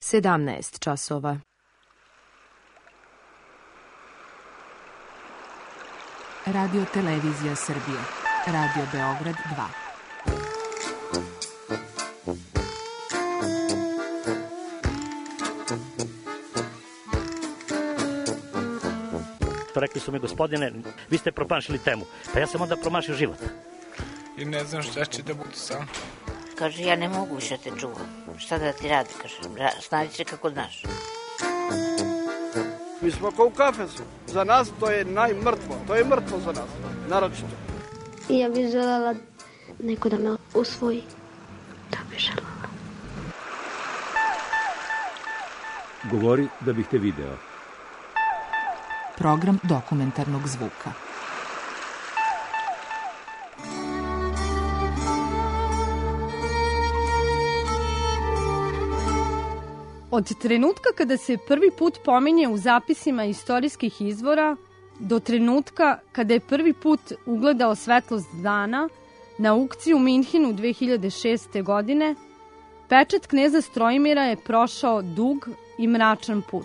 17 časova. Radio Televizija Srbije. Radio Beograd 2. Rekli su mi, gospodine, vi ste promašili temu. Pa ja sam onda promašio život. I ne znam šta će da bude sam. Kaže, ja ne mogu više te čuvam. Šta da ti radi, kaže, snađi se kako znaš. Mi smo kao u kafesu. Za nas to je najmrtvo. To je mrtvo za nas, naročito. I ja bih želela neko da me usvoji. Da bih želela. Govori da bih te video. Program dokumentarnog zvuka. Od trenutka kada se prvi put pominje u zapisima istorijskih izvora do trenutka kada je prvi put ugledao svetlost dana na aukciji u Minhenu 2006. godine, pečat kneza Strojimira je prošao dug i mračan put.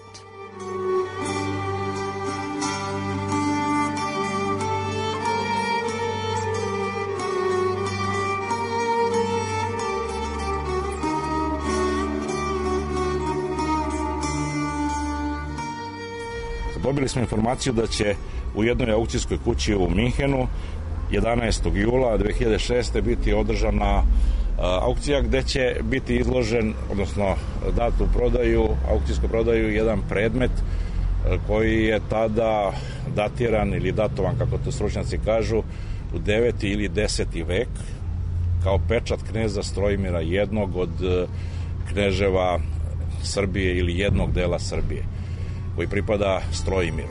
Dobili smo informaciju da će u jednoj aukcijskoj kući u Minhenu 11. jula 2006. biti održana aukcija gde će biti izložen, odnosno dat u prodaju, aukcijsku prodaju, jedan predmet koji je tada datiran ili datovan, kako to stručnjaci kažu, u 9. ili 10. vek kao pečat kneza Strojimira, jednog od kneževa Srbije ili jednog dela Srbije, koji pripada Strojimiru.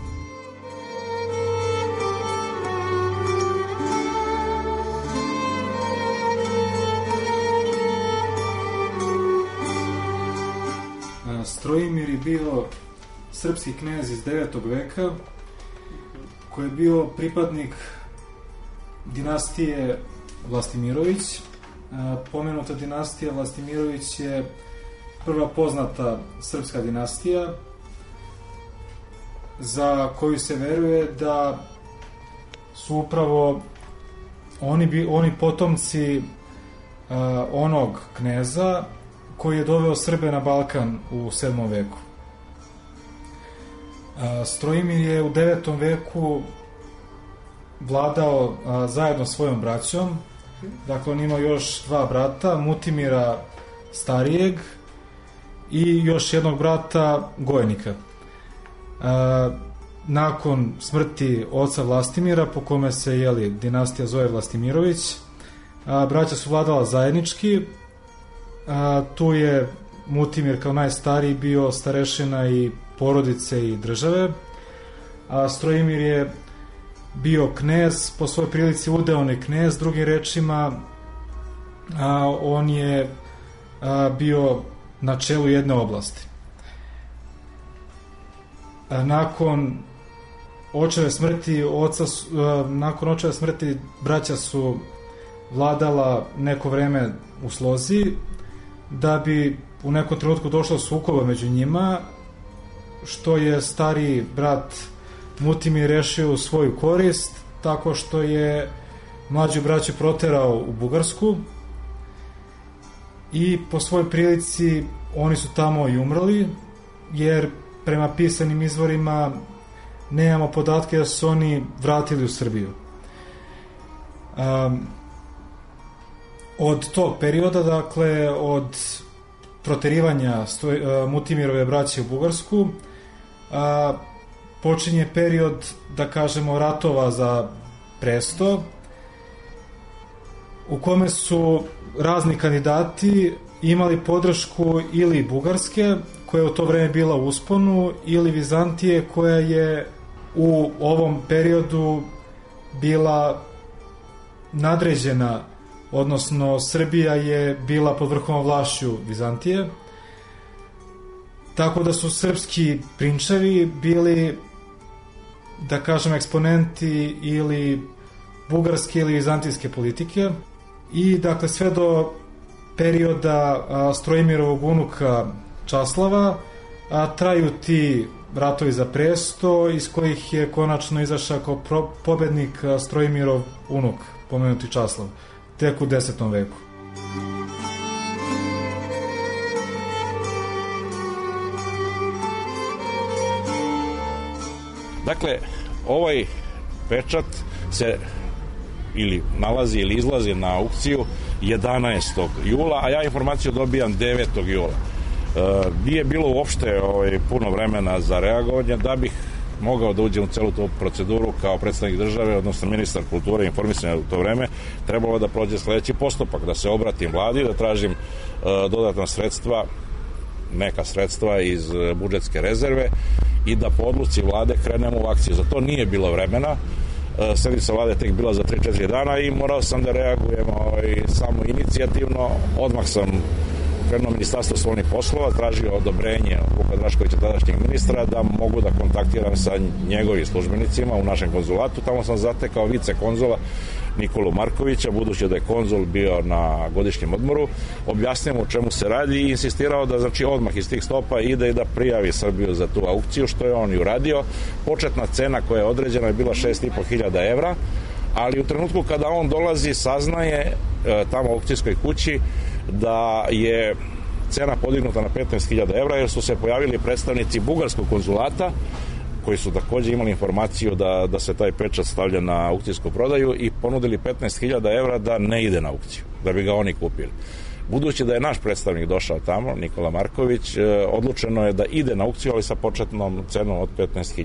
Strojimir je bio srpski knez iz 9. veka koji je bio pripadnik dinastije Vlastimirović. Pomenuta dinastija Vlastimirović je prva poznata srpska dinastija za koju se veruje da su upravo oni potomci onog kneza koji je doveo Srbe na Balkan u 7. veku. Strojimir je u 9. veku vladao zajedno svojom braćom. Dakle, on imao još dva brata, Mutimira starijeg i još jednog brata Gojnika. Nakon smrti oca Vlastimira, po kome se dinastija zove Vlastimirović, braća su vladala zajednički. Tu je Mutimir kao najstariji bio starešina i porodice i države, a Strojimir je bio knez, po svojoj prilici udeoni knez, drugim rečima on je bio na čelu jedne oblasti. Nakon očeve smrti braća su vladala neko vreme u slozi, da bi u nekom trenutku došlo sukoba među njima, što je stariji brat Mutimir rešio u svoju korist, tako što je mlađu braću proterao u Bugarsku i po svojoj prilici oni su tamo i umrli, jer prema pisanim izvorima nemamo podatke da su oni vratili u Srbiju. Od tog perioda, dakle, od proterivanja Mutimirove braće u Bugarsku, počinje period, da kažemo, ratova za presto, u kome su razni kandidati imali podršku ili Bugarske, koja je u to vreme bila u usponu, ili Vizantije, koja je u ovom periodu bila nadređena, odnosno Srbija je bila pod vrhovom vlašću Vizantije, tako da su srpski prinčevi bili, da kažem, eksponenti ili bugarske ili vizantijske politike i dakle sve do perioda Strojimirovog unuka časlava, a traju ti ratovi za presto, iz kojih je konačno izašao kao pobednik Strojimirov unuk, pomenuti Časlav, tek u 10. veku. Dakle, ovaj pečat se ili nalazi ili izlazi na aukciju 11. jula, a ja informaciju dobijam 9. jula. Nije bilo uopšte puno vremena za reagovanje da bih mogao da uđem u celu tu proceduru kao predstavnik države, odnosno ministar kulture i informisanja u to vreme. Trebalo da prođe sledeći postupak, da se obratim vladi, da tražim dodatna sredstva, neka sredstva iz budžetske rezerve i da po odluci vlade krenemo u akciju. Za to nije bilo vremena. Sednica vlade tek bila za 3-4 dana i morao sam da reagujem samo inicijativno. Odmah sam krenuo Ministarstvo spoljnih poslova, tražio odobrenje Vuka Draškovića, tadašnjeg ministra, da mogu da kontaktiram sa njegovim službenicima u našem konzulatu. Tamo sam zatekao vicekonzula Nikolu Markovića, budući da je konzul bio na godišnjem odmoru, objasnio mu o čemu se radi i insistirao da odmah iz tih stopa ide i da prijavi Srbiju za tu aukciju, što je on i uradio. Početna cena koja je određena je bila 6.500 evra, ali u trenutku kada on dolazi saznaje tamo u aukcijskoj kući da je cena podignuta na 15.000 evra jer su se pojavili predstavnici bugarskog konzulata koji su takođe imali informaciju da se taj pečat stavlja na aukcijsku prodaju i ponudili 15.000 evra da ne ide na aukciju, da bi ga oni kupili. Budući da je naš predstavnik došao tamo, Nikola Marković, odlučeno je da ide na aukciju, ali sa početnom cenom od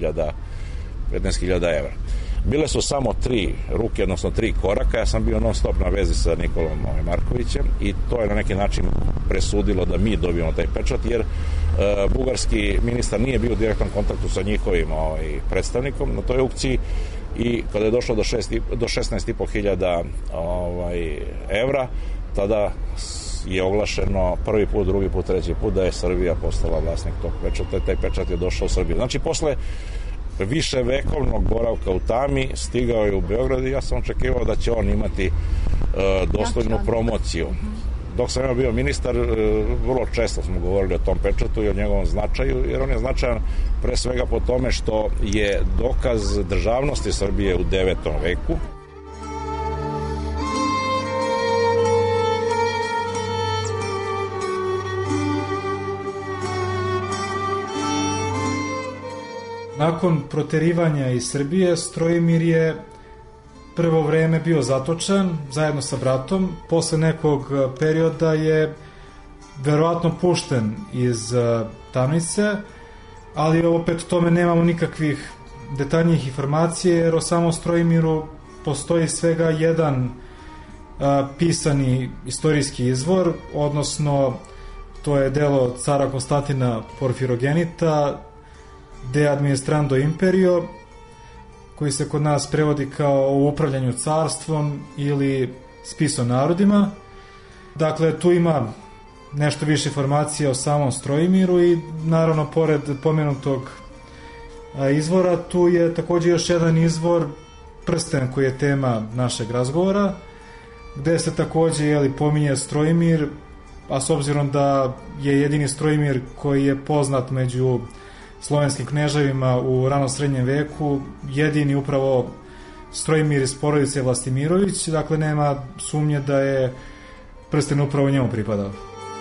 15.000 evra. Bile su samo 3 ruke, odnosno 3 koraka. Ja sam bio non stop na vezi sa Nikolom Markovićem i to je na neki način presudilo da mi dobijemo taj pečat, jer bugarski ministar nije bio u direktnom kontaktu sa njihovim predstavnikom na toj aukciji i kada je došlo do 16.500 evra, tada je oglašeno prvi put, drugi put, treći put da je Srbija postala vlasnik tog pečata i taj pečat je došao u Srbiju. Znači, posle više vekovnog boravka u tami stigao je u Beograd i ja sam očekivao da će on imati dostojnu promociju. Dok sam ja bio ministar, vrlo često smo govorili o tom pečatu i o njegovom značaju, jer on je značajan pre svega po tome što je dokaz državnosti Srbije u 9. veku. Nakon proterivanja iz Srbije, Strojimir je prvo vreme bio zatočen zajedno sa bratom. Posle nekog perioda je verovatno pušten iz tamnice, ali opet o tome nemamo nikakvih detaljnijih informacije, jer o samom Strojimiru postoji svega jedan pisani istorijski izvor, odnosno to je delo cara Konstantina Porfirogenita, De administrando imperio, koji se kod nas prevodi kao o upravljanju carstvom ili spis o narodima. Dakle, tu ima nešto više informacija o samom Strojimiru i naravno, pored pomenutog izvora, tu je takođe još jedan izvor, Prsten, koji je tema našeg razgovora, gde se takođe pominje Strojimir, a s obzirom da je jedini Strojimir koji je poznat među slovenskim kneževima u rano srednjem veku, jedini upravo Strojimir iz porodice Vlastimirović, dakle nema sumnje da je prsten upravo njemu pripadao.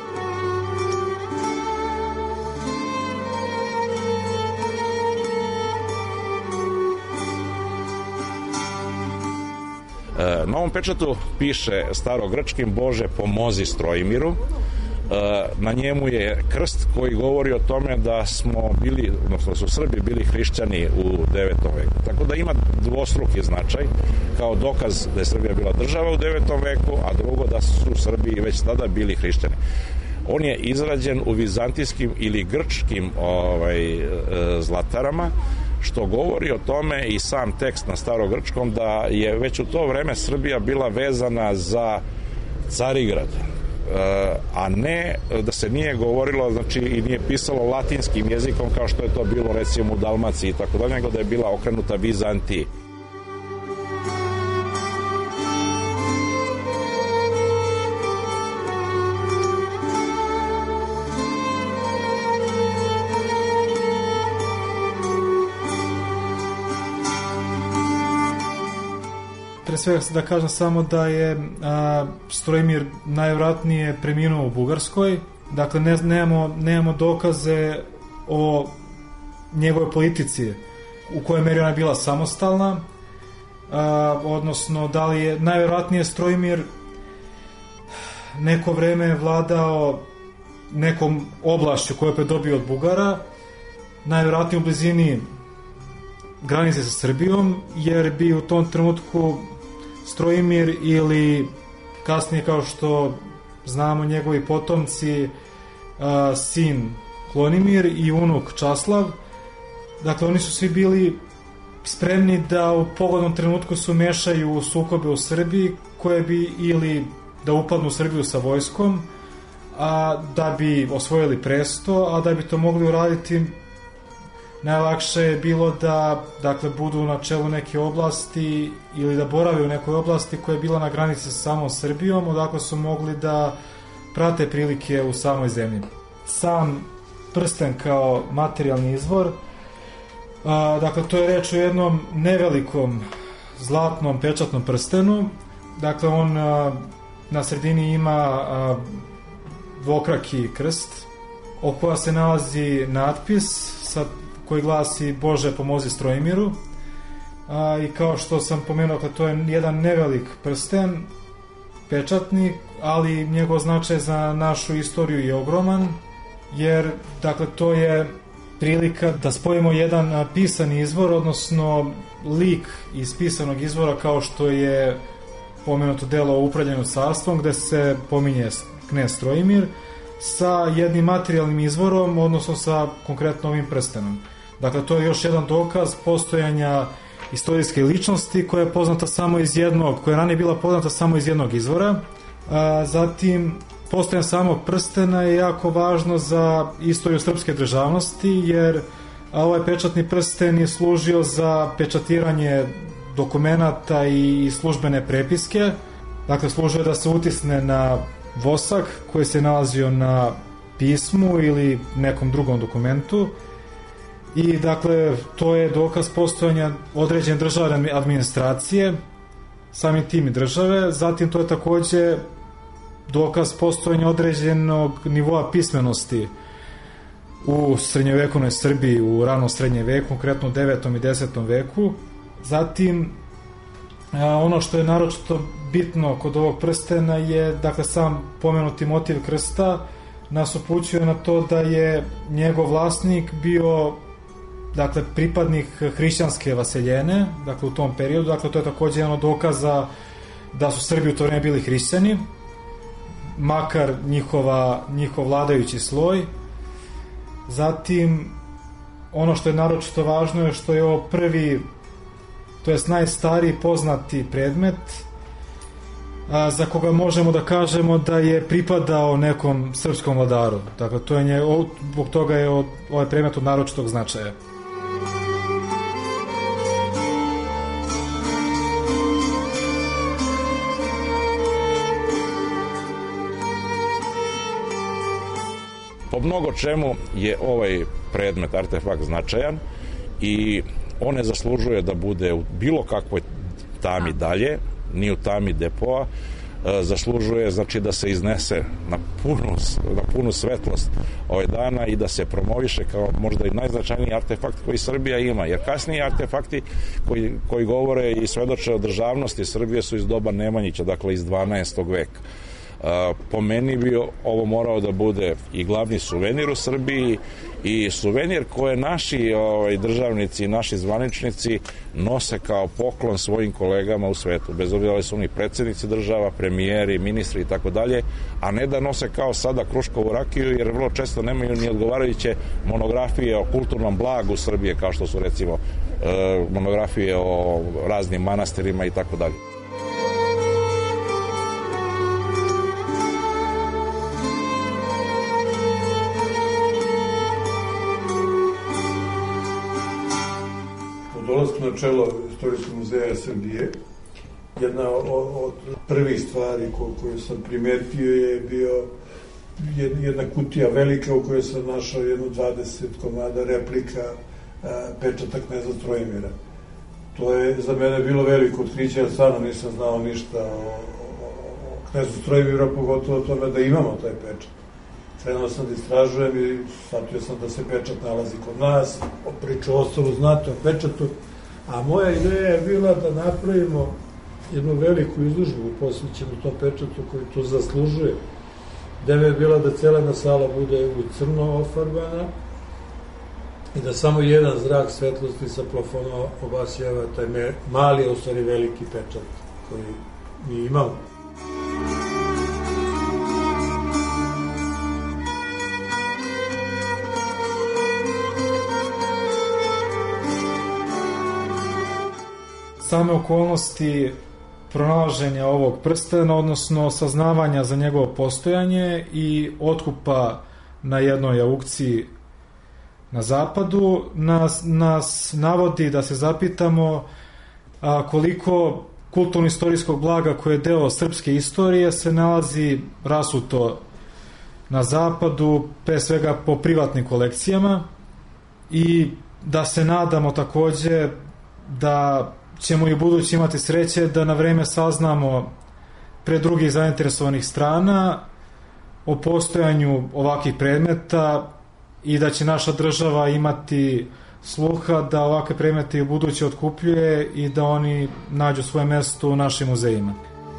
Na ovom pečatu piše starogrčkim: Bože, pomozi Strojimiru. Na njemu je krst koji govori o tome da smo bili, odnosno su Srbi bili hrišćani u 9. veku. Tako da ima dvostruki značaj, kao dokaz da je Srbija bila država u 9. veku, a drugo da su Srbi već tada bili hrišćani. On je izrađen u vizantijskim ili grčkim zlatarama, što govori o tome i sam tekst na starogrčkom da je već u to vreme Srbija bila vezana za Carigrad, a ne da se nije govorilo, znači i nije pisalo latinskim jezikom kao što je to bilo recimo u Dalmaciji i tako dalje, nego da je bila okrenuta Vizantiji. pre svega da kažem samo da je Strojimir najvjerojatnije preminuo u Bugarskoj. Dakle, nemamo dokaze o njegove politici, u kojoj meri ona bila samostalna, odnosno da li je najvjerojatnije Strojimir neko vreme vladao nekom oblašću koju je predobio od Bugara, najvjerojatnije u blizini granice sa Srbijom, jer bi u tom trenutku Strojimir ili kasnije, kao što znamo, njegovi potomci, sin Klonimir i unuk Časlav, dakle oni su svi bili spremni da u pogodnom trenutku se umešaju u sukobe u Srbiji, koje bi ili da upadnu u Srbiju sa vojskom, a da bi osvojili presto, a da bi to mogli uraditi najlakše je bilo da, dakle, budu na čelu neke oblasti ili da borave u nekoj oblasti koja je bila na granici sa samom Srbijom, odakle su mogli da prate prilike u samoj zemlji. Sam prsten kao materijalni izvor, dakle, to je reč o jednom nevelikom zlatnom pečatnom prstenu. Dakle, on na sredini ima dvokraki krst, o koja se nalazi natpis koji glasi Bože pomozi Strojimiru, i kao što sam pomenuo, to je jedan nevelik prsten, pečatnik, ali njegov značaj za našu istoriju je ogroman, jer, dakle, to je prilika da spojimo jedan pisani izvor, odnosno lik iz pisanog izvora, kao što je pomenuto delo o upravljanju carstvom, gde se pominje knez Strojimir, sa jednim materijalnim izvorom, odnosno sa konkretno ovim prstenom. Dakle, to je još jedan dokaz postojanja istorijske ličnosti koja je poznata samo iz jednog, koja je ranije bila poznata samo iz jednog izvora. Zatim, postojanje samog prstena je jako važno za istoriju srpske državnosti, jer ovaj pečatni prsten je služio za pečatiranje dokumenata i službene prepiske. Dakle, služio da se utisne na vosak koji se nalazio na pismu ili nekom drugom dokumentu. I, dakle, to je dokaz postojanja određene državne administracije, samim tim i države. Zatim, to je takođe dokaz postojanja određenog nivoa pismenosti u srednjovekovnoj Srbiji, u ranom srednjem veku, konkretno u 9. i 10. veku. Zatim, ono što je naročito bitno kod ovog prstena je, dakle, sam pomenuti motiv krsta nas upućuje na to da je njegov vlasnik bio, dakle, pripadnik hrišćanske vaseljene, dakle, u tom periodu. Dakle, to je takođe jedan od dokaza da su Srbi u to vreme bili hrišćani, makar njihov vladajući sloj. Zatim, ono što je naročito važno je što je ovo prvi, to jest najstariji poznati predmet za koga možemo da kažemo da je pripadao nekom srpskom vladaru. Dakle, to je zbog toga je ovaj predmet od naročitog značaja. Po mnogo čemu je ovaj predmet, artefakt, značajan i on ne zaslužuje da bude u bilo kakvoj tami dalje, ni u tami depoa. Zaslužuje, znači, da se iznese na punu svetlost ove dana i da se promoviše kao možda i najznačajniji artefakt koji Srbija ima, jer kasniji artefakti koji govore i svedoče o državnosti Srbije su iz doba Nemanjića, dakle iz 12. veka. Po meni bi ovo morao da bude i glavni suvenir u Srbiji i suvenir koje naši državnici i naši zvaničnici nose kao poklon svojim kolegama u svetu, bez obzira da li su oni predsjednici država, premijeri, ministri i tako dalje, a ne da nose kao sada Kruškovu rakiju, jer vrlo često nemaju ni odgovarajuće monografije o kulturnom blagu Srbije, kao što su, recimo, monografije o raznim manastirima i tako dalje. Dolazak na čelo Istorijskog muzeja Srbije, jedna od prvih stvari koju sam primetio je bio jedna kutija velika u kojoj sam našao jedno 20 komada replika pečata kneza Strojimira. To je za mene bilo veliko otkriće, ja stvarno nisam znao ništa o knezu Strojimiru, pogotovo o tome da imamo taj pečat. Krenuo sam da istražujem i shvatio sam da se pečat nalazi kod nas, priču ostalo znate o pečatu, a moja ideja je bila da napravimo jednu veliku izložbu posvećenu tom pečatu koji to zaslužuje. Ideja je bila da cela sala bude u crno ofarbana i da samo jedan zrak svetlosti sa plafona obasjava taj mali, a u stvari veliki pečat koji mi imamo. Same okolnosti pronalaženja ovog prstena, odnosno saznavanja za njegovo postojanje i otkupa na jednoj aukciji na zapadu nas navodi da se zapitamo koliko kulturno-istorijskog blaga koje je deo srpske istorije se nalazi rasuto na zapadu, pre svega po privatnim kolekcijama, i da se nadamo takođe da ćemo i u budući imati sreće da na vreme saznamo pre drugih zainteresovanih strana o postojanju ovakvih predmeta i da će naša država imati sluha da ovakve predmete i u budući otkupljuje i da oni nađu svoje mesto u našim muzejima.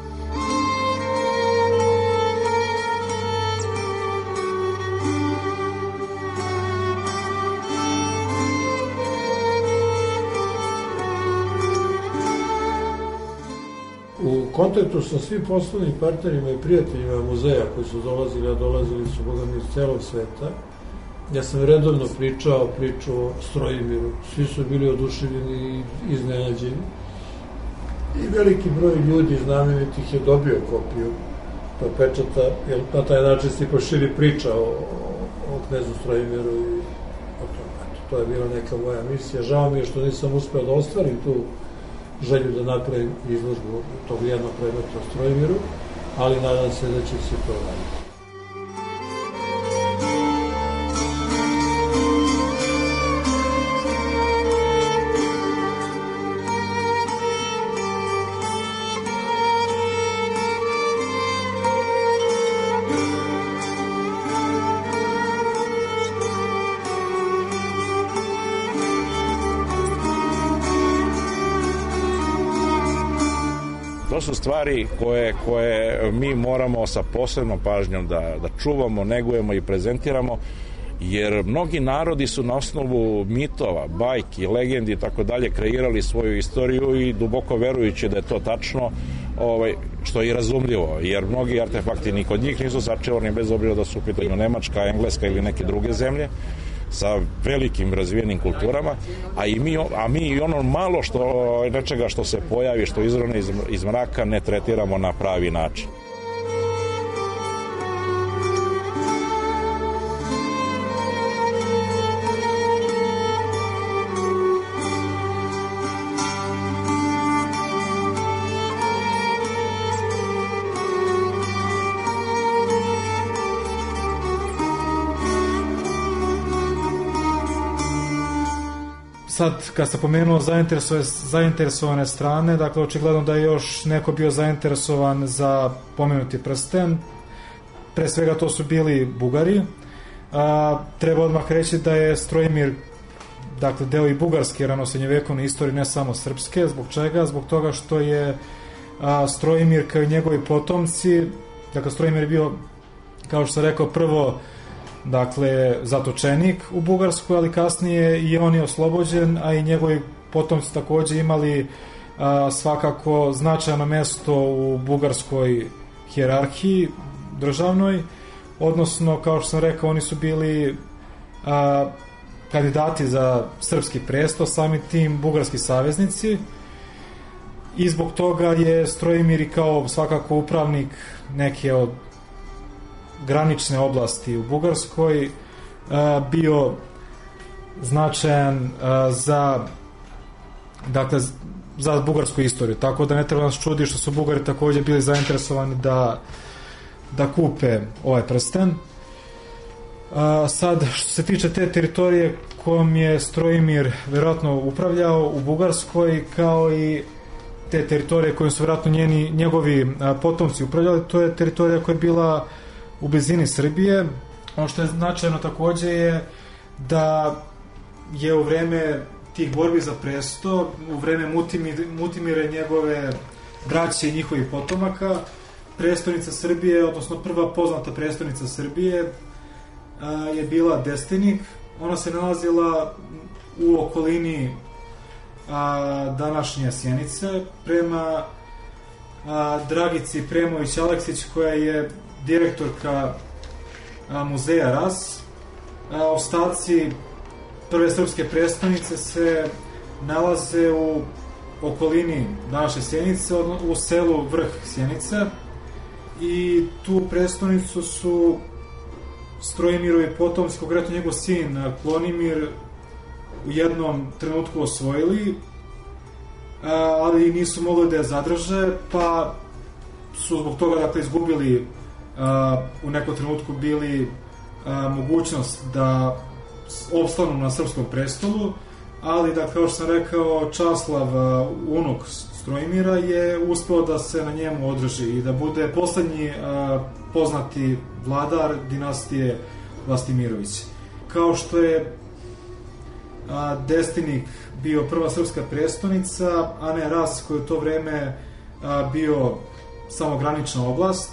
U kontaktu sa svim poslovnim partnerima i prijateljima muzeja koji su dolazili, a dolazili su bogami iz celog sveta, ja sam redovno pričao priču o Strojimiru. Svi su bili oduševljeni i iznenađeni. I veliki broj ljudi znamenitih je dobio kopiju tog pečata, jer na taj način se proširi priča o knezu Strojimiru i o tome. To je bila neka moja misija. Žao mi je što nisam uspeo da ostvarim tu želju da napravim izložbu tog jednog predmeta o Strojimiru, ali nadam se da će se to raditi. To su stvari koje mi moramo sa posebnom pažnjom da čuvamo, negujemo i prezentiramo, jer mnogi narodi su na osnovu mitova, bajki, legendi i tako dalje kreirali svoju istoriju i duboko verujući da je to tačno, što je i razumljivo, jer mnogi artefakti ni kod njih nisu sačuvani, bez obzira da su u pitanju Nemačka, Engleska ili neke druge zemlje sa velikim razvijenim kulturama, a mi i ono malo nečega što se pojavi, što izrone iz mraka, ne tretiramo na pravi način. Sad, kad ste pomenuo zainteresovane strane, dakle, očigledno da je još neko bio zainteresovan za pomenuti prsten. Pre svega to su bili Bugari. Treba odmah reći da je Strojimir, dakle, deo i bugarske ranosrednjovekovne istorije, ne samo srpske. Zbog čega? Zbog toga što je Strojimir kao i njegovi potomci, dakle, Strojimir je bio, kao što sam rekao, prvo, dakle, zatočenik u Bugarskoj, ali kasnije i on je oslobođen, a i njegovi potomci takođe imali svakako značajno mesto u bugarskoj hijerarhiji državnoj, odnosno, kao što sam rekao, oni su bili kandidati za srpski presto, sami tim bugarski saveznici, i zbog toga je Strojimir kao svakako upravnik neke od granične oblasti u Bugarskoj bio značajan za bugarsku istoriju, tako da ne treba nas čudi što su Bugari takođe bili zainteresovani da kupe ovaj prsten. Sad, što se tiče te teritorije kojom je Strojimir verovatno upravljao u Bugarskoj, kao i te teritorije kojom su verovatno njegovi potomci upravljali, to je teritorija koja je bila u blizini Srbije. Ono što je značajno takođe je da je u vreme tih borbi za presto, u vreme Mutimire, njegove braće i njihovih potomaka, prestonica Srbije, odnosno prva poznata prestonica Srbije je bila Destenik. Ona se nalazila u okolini današnje Sjenice, prema Dragici Premović-Aleksić, koja je direktorka muzeja RAS. Ostaci prve srpske prestonice se nalaze u okolini današnje Sjenice, u selu Vrh Sjenice, i tu prestonicu su Strojimirovi potomci, konkretno njegov sin Klonimir, u jednom trenutku osvojili, ali nisu mogli da je zadrže, pa su zbog toga, dakle, izgubili u nekom trenutku bili mogućnost da opstanu na srpskom prestolu, ali da, kao što sam rekao, Časlav, unuk Strojimira, je uspeo da se na njemu održi i da bude poslednji poznati vladar dinastije Vlastimirović. Kao što je Destenik bio prva srpska prestonica, a ne Ras koji u to vreme bio samogranična oblast.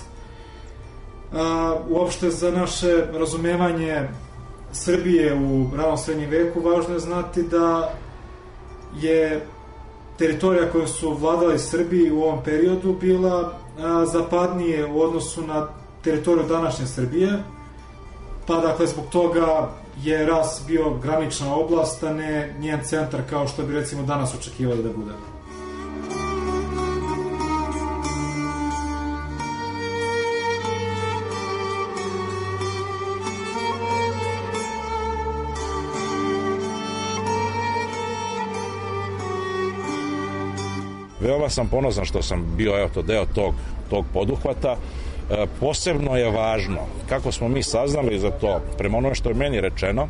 Uopšte za naše razumevanje Srbije u ranom srednjem veku važno je znati da je teritorija koju su vladali Srbiji u ovom periodu bila zapadnije u odnosu na teritoriju današnje Srbije, pa dakle zbog toga je Ras bio granična oblast, a ne njen centar kao što bi recimo danas očekivali da bude. Veoma sam ponosan što sam bio deo tog poduhvata. Posebno je važno kako smo mi saznali za to, prema onome što je meni rečeno,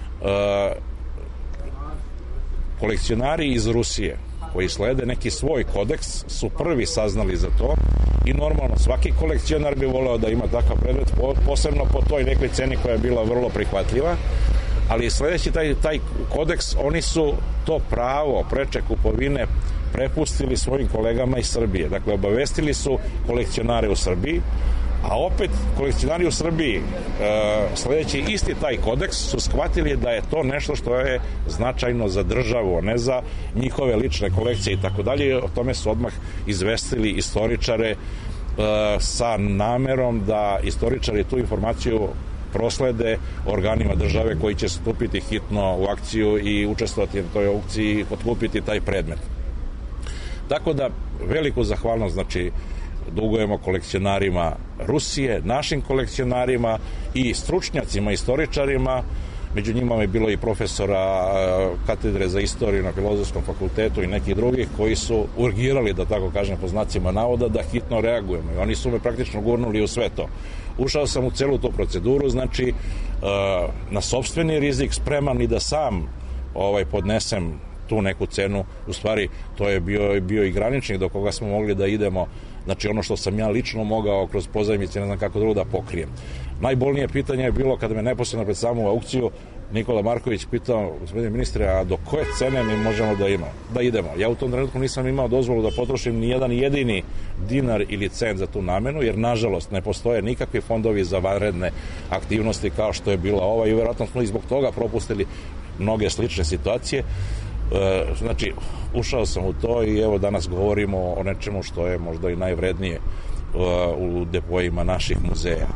kolekcionari iz Rusije koji slede neki svoj kodeks su prvi saznali za to i normalno svaki kolekcionar bi voleo da ima takav predmet, posebno po toj nekoj ceni koja je bila vrlo prihvatljiva, ali sledeći taj kodeks, oni su to pravo preče kupovine prepustili svojim kolegama iz Srbije. Dakle, obavestili su kolekcionare u Srbiji, a opet kolekcionari u Srbiji, sledeći isti taj kodeks, su shvatili da je to nešto što je značajno za državu, ne za njihove lične kolekcije i tako dalje. O tome su odmah izvestili istoričare sa namerom da istoričari tu informaciju proslede organima države koji će stupiti hitno u akciju i učestvovati na toj aukciji i otkupiti taj predmet. Tako da veliku zahvalnost, znači, dugujemo kolekcionarima Rusije, našim kolekcionarima i stručnjacima, istoričarima. Među njima je bilo i profesora katedre za istoriju na Filozofskom fakultetu i nekih drugih koji su urgirali, da tako kažem po znacima navoda, da hitno reagujemo. I oni su me praktično gurnuli u sve to. Ušao sam u celu tu proceduru, znači na sopstveni rizik, spreman i da sam podnesem tu neku cenu. U stvari to je bio i graničnik do koga smo mogli da idemo, znači ono što sam ja lično mogao kroz pozajmice, ne znam kako drugo da pokrijem. Najbolnije pitanje je bilo kada me neposredno pred samu aukciju Nikola Marković pitao: gospodine ministre, a do koje cene mi možemo da idemo? Ja u tom trenutku nisam imao dozvolu da potrošim ni jedan jedini dinar ili cent za tu namenu, jer nažalost ne postoje nikakvi fondovi za vanredne aktivnosti kao što je bila ova i vjerojatno smo i zbog toga propustili mnoge slične situacije. Znači, ušao sam u to i evo danas govorimo o nečemu što je možda i najvrednije u depojima naših muzeja.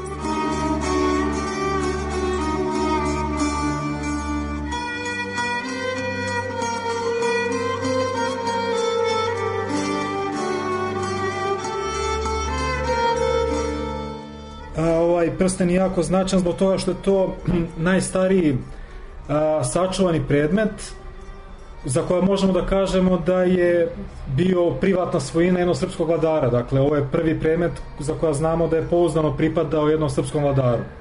Ovaj prsten je jako značan zbog toga što je to najstariji sačuvani predmet za koje možemo da kažemo da je bio privatna svojina jednog srpskog vladara. Dakle, ovo je prvi predmet za koja znamo da je pouzdano pripadao jednom srpskom vladaru.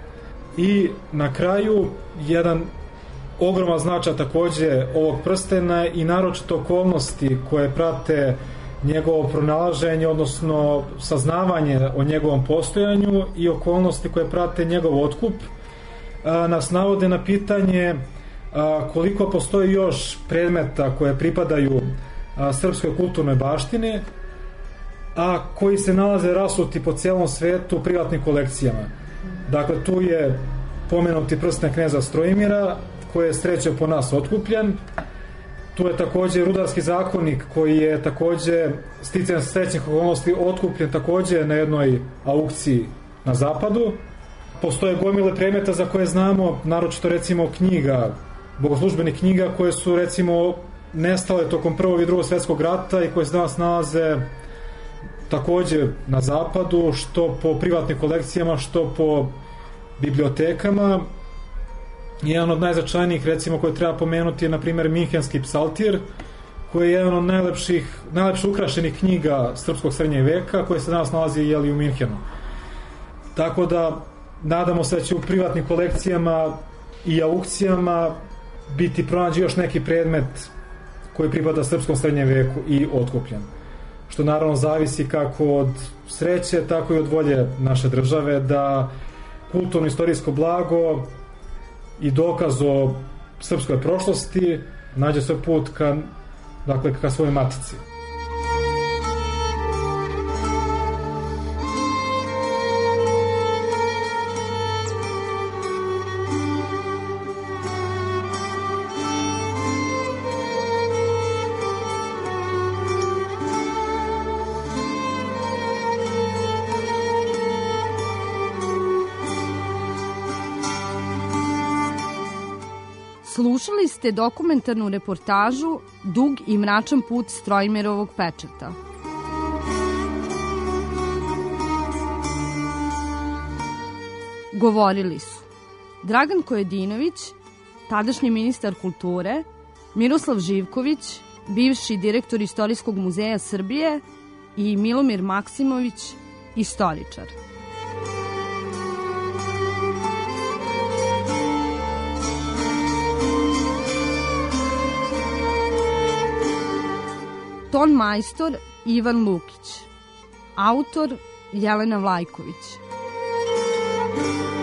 I na kraju, jedan ogroman značaj takođe ovog prstena i naročito okolnosti koje prate njegovo pronalaženje, odnosno saznavanje o njegovom postojanju i okolnosti koje prate njegov otkup, nas navode na pitanje koliko postoji još predmeta koje pripadaju srpskoj kulturnoj baštini, a koji se nalaze rasuti po celom svetu u privatnim kolekcijama. Dakle, tu je pomenuti prsten kneza Strojimira, koji je srećom po nas otkupljen. Tu je takođe Rudarski zakonik, koji je takođe sticajem srećnih okolnosti otkupljen takođe na jednoj aukciji na zapadu. Postoje gomile predmeta za koje znamo, naročito recimo knjiga, bogoslužbenih knjiga, koje su recimo nestale tokom Prvog i Drugog svjetskog rata i koje se danas nalaze takođe na zapadu, što po privatnim kolekcijama, što po bibliotekama. Jedan od najznačajnijih, recimo, koje treba pomenuti je, na primjer, Minhenski psaltir, koji je jedan od najlepše ukrašenih knjiga srpskog srednjeg veka, koji se danas nalazi u Minhenu. Tako da, nadamo se da će u privatnim kolekcijama i aukcijama biti pronađen još neki predmet koji pripada srpskom srednjem veku i otkupljen. Što naravno zavisi kako od sreće, tako i od volje naše države da kulturno-istorijsko blago i dokaz o srpskoj prošlosti nađe svoj put ka svojoj matici. Slušali ste dokumentarnu reportažu Dug i mračan put Strojimirovog pečata. Govorili su Dragan Kojedinović, tadašnji ministar kulture, Miroslav Živković, bivši direktor Istorijskog muzeja Srbije i Milomir Maksimović, istoričar. Ton majstor Ivan Lukić. Autor Jelena Vlajković.